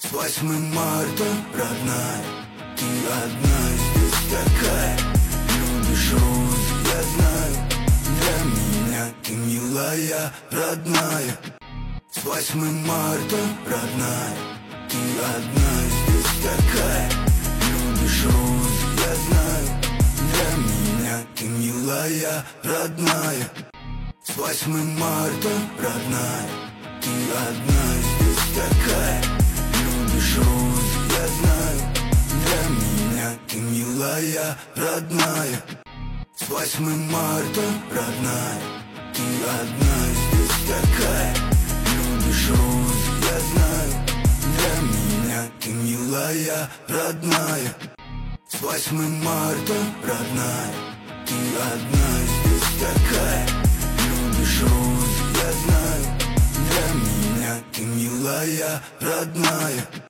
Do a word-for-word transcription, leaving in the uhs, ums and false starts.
С восьмым марта, родная, ты одна здесь такая. Любишь розы, я знаю, для меня ты милая, родная. С восьмым марта, родная, ты одна здесь такая. Любишь розы, я знаю, для меня ты милая, родная. С восьмым марта, родная, ты одна здесь такая. Любишь розы, я знаю, для меня ты милая, родная. С восьмым марта, родная, ты одна здесь такая. Любишь розы, я знаю, для меня ты милая, родная. С восьмым марта, родная, ты одна здесь такая. Любишь розы, я знаю, для меня ты милая, родная.